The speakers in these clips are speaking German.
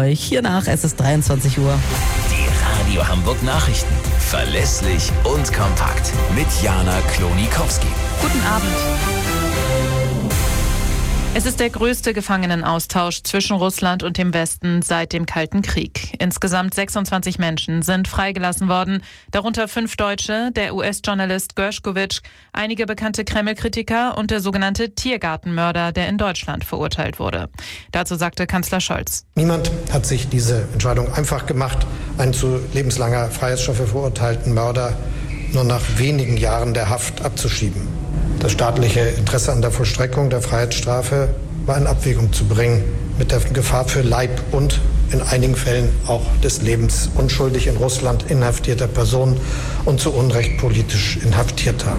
euch. Hiernach, es ist 23 Uhr. Die Radio Hamburg Nachrichten. Verlässlich und kompakt. Mit Jana Klonikowski. Guten Abend. Es ist der größte Gefangenenaustausch zwischen Russland und dem Westen seit dem Kalten Krieg. Insgesamt 26 Menschen sind freigelassen worden, darunter 5 Deutsche, der US-Journalist Gershkovich, einige bekannte Kreml-Kritiker und der sogenannte Tiergartenmörder, der in Deutschland verurteilt wurde. Dazu sagte Kanzler Scholz: Niemand hat sich diese Entscheidung einfach gemacht, einen zu lebenslanger Freiheitsstrafe verurteilten Mörder nur nach wenigen Jahren der Haft abzuschieben. Das staatliche Interesse an der Vollstreckung der Freiheitsstrafe war in Abwägung zu bringen mit der Gefahr für Leib und in einigen Fällen auch des Lebens unschuldig in Russland inhaftierter Personen und zu Unrecht politisch Inhaftierter.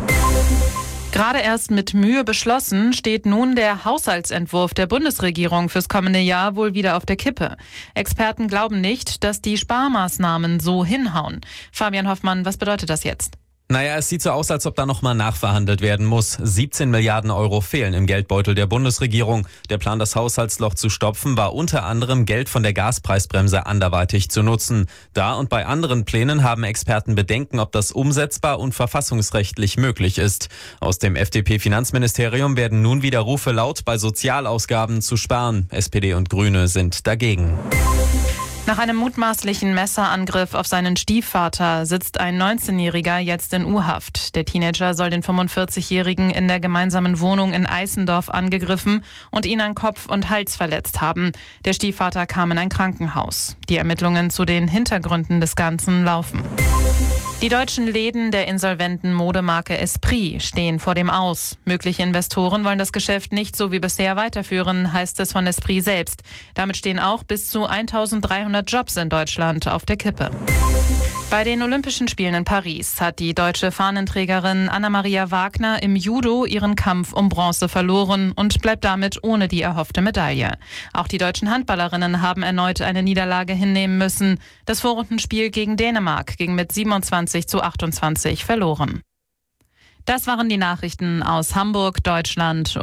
Gerade erst mit Mühe beschlossen, steht nun der Haushaltsentwurf der Bundesregierung fürs kommende Jahr wohl wieder auf der Kippe. Experten glauben nicht, dass die Sparmaßnahmen so hinhauen. Fabian Hoffmann, was bedeutet das jetzt? Naja, es sieht so aus, als ob da nochmal nachverhandelt werden muss. 17 Milliarden Euro fehlen im Geldbeutel der Bundesregierung. Der Plan, das Haushaltsloch zu stopfen, war unter anderem Geld von der Gaspreisbremse anderweitig zu nutzen. Da und bei anderen Plänen haben Experten Bedenken, ob das umsetzbar und verfassungsrechtlich möglich ist. Aus dem FDP-Finanzministerium werden nun wieder Rufe laut, bei Sozialausgaben zu sparen. SPD und Grüne sind dagegen. Nach einem mutmaßlichen Messerangriff auf seinen Stiefvater sitzt ein 19-Jähriger jetzt in U-Haft. Der Teenager soll den 45-Jährigen in der gemeinsamen Wohnung in Eisendorf angegriffen und ihn an Kopf und Hals verletzt haben. Der Stiefvater kam in ein Krankenhaus. Die Ermittlungen zu den Hintergründen des Ganzen laufen. Die deutschen Läden der insolventen Modemarke Esprit stehen vor dem Aus. Mögliche Investoren wollen das Geschäft nicht so wie bisher weiterführen, heißt es von Esprit selbst. Damit stehen auch bis zu 1300 Jobs in Deutschland auf der Kippe. Bei den Olympischen Spielen in Paris hat die deutsche Fahnenträgerin Anna-Maria Wagner im Judo ihren Kampf um Bronze verloren und bleibt damit ohne die erhoffte Medaille. Auch die deutschen Handballerinnen haben erneut eine Niederlage hinnehmen müssen. Das Vorrundenspiel gegen Dänemark ging mit 27:28 verloren. Das waren die Nachrichten aus Hamburg, Deutschland.